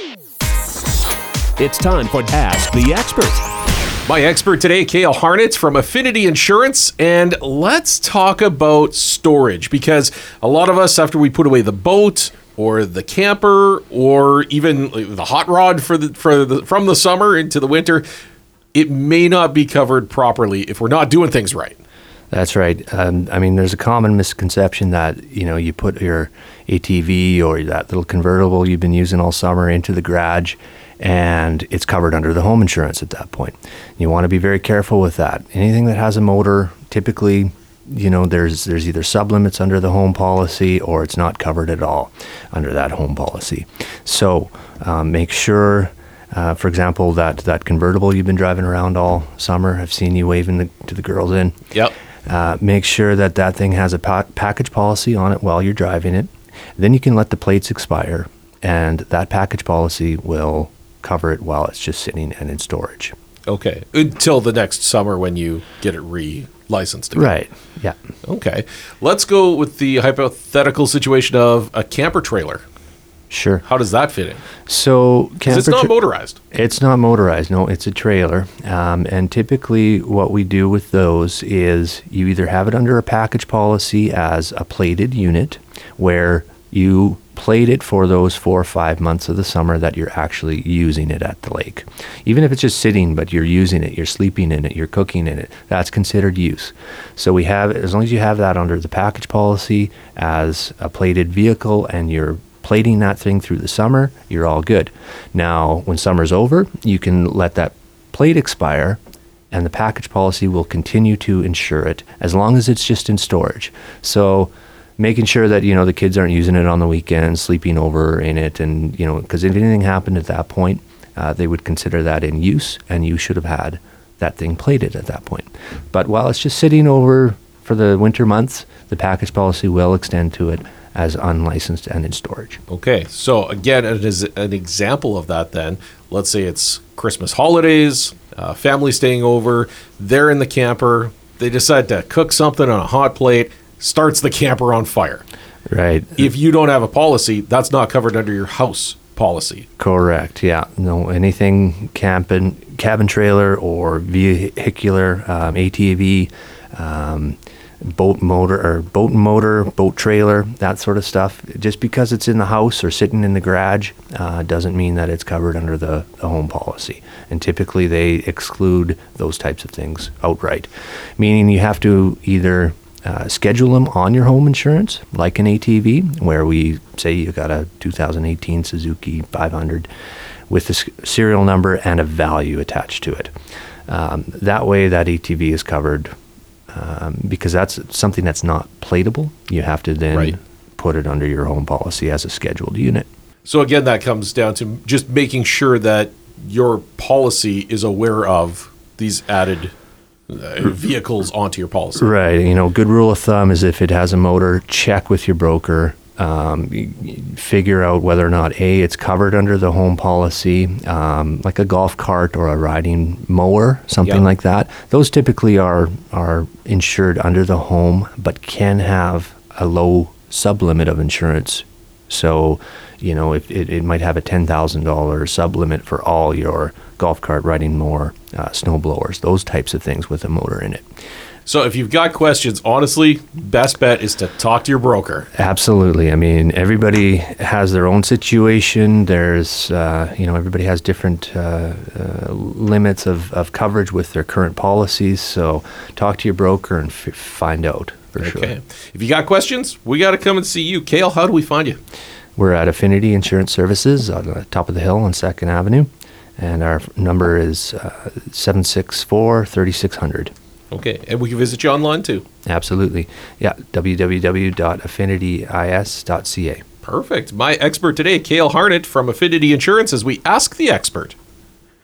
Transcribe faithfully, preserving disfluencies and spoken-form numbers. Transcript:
It's time for Ask the Expert. My expert today, Cale Harnett from Affinity Insurance, and let's talk about storage, because a lot of us, after we put away the boat or the camper or even the hot rod for the, for the, from the summer into the winter, it may not be covered properly if we're not doing things right. That's right. Um, I mean, there's a common misconception that, you know, you put your A T V or that little convertible you've been using all summer into the garage and it's covered under the home insurance at that point. You want to be very careful with that. Anything that has a motor, typically, you know, there's there's either sublimits under the home policy or it's not covered at all under that home policy. So um, make sure, uh, for example, that, that convertible you've been driving around all summer, I've seen you waving the, to the girls in. Yep. Uh, make sure that that thing has a pa- package policy on it while you're driving it. Then you can let the plates expire, and that package policy will cover it while it's just sitting and in storage. Okay. Until the next summer when you get it re-licensed again. Right. Yeah. Okay. Let's go with the hypothetical situation of a camper trailer. Sure. How does that fit in? So Because it's not tra- motorized. It's not motorized. No, it's a trailer. Um, and typically what we do with those is you either have it under a package policy as a plated unit where you plate it for those four or five months of the summer that you're actually using it at the lake. Even if it's just sitting, but you're using it, you're sleeping in it, you're cooking in it, that's considered use. So we have, as long as you have that under the package policy as a plated vehicle and you're plating that thing through the summer, you're all good. Now, when summer's over, you can let that plate expire and the package policy will continue to insure it as long as it's just in storage. So making sure that, you know, the kids aren't using it on the weekends, sleeping over in it, and, you know, because if anything happened at that point, uh, they would consider that in use, and you should have had that thing plated at that point. But while it's just sitting over for the winter months, the package policy will extend to it as unlicensed and in storage. Okay. So again, it is an example of that then. Let's say it's Christmas holidays, uh, family staying over, they're in the camper, they decide to cook something on a hot plate, starts the camper on fire. Right. If you don't have a policy, that's not covered under your house policy. Correct. Yeah. No, anything camping, cabin trailer or vehicular, um, A T V, um, boat motor or boat motor, boat trailer, that sort of stuff. Just because it's in the house or sitting in the garage uh, doesn't mean that it's covered under the, the home policy. And typically they exclude those types of things outright, meaning you have to either Uh, schedule them on your home insurance, like an A T V, where we say you got a two thousand eighteen Suzuki five hundred with the serial number and a value attached to it. Um, that way, that A T V is covered um, because that's something that's not platable. You have to then Right. put it under your home policy as a scheduled unit. So again, that comes down to just making sure that your policy is aware of these added Uh, vehicles onto your policy. Right. You know, good rule of thumb is if it has a motor, check with your broker, um, y- y- figure out whether or not, A, it's covered under the home policy, um, like a golf cart or a riding mower, something Yeah. like that. Those typically are, are insured under the home, but can have a low sublimit of insurance. So, you know, if it, it might have a ten thousand dollars sublimit for all your golf cart, riding mower, uh, snow blowers, those types of things with a motor in it. So if you've got questions, honestly, best bet is to talk to your broker. Absolutely. I mean, everybody has their own situation. There's, uh, you know, everybody has different uh, uh, limits of, of coverage with their current policies. So talk to your broker and f- find out for sure. Okay. If you got questions, we got to come and see you. Cale, how do we find you? We're at Affinity Insurance Services on the top of the hill on second Avenue. And our number is uh, seven six four, three six zero zero. Okay. And we can visit you online too. Absolutely. Yeah, w w w dot affinity is dot c a. Perfect. My expert today, Cale Harnett from Affinity Insurance, as we ask the expert.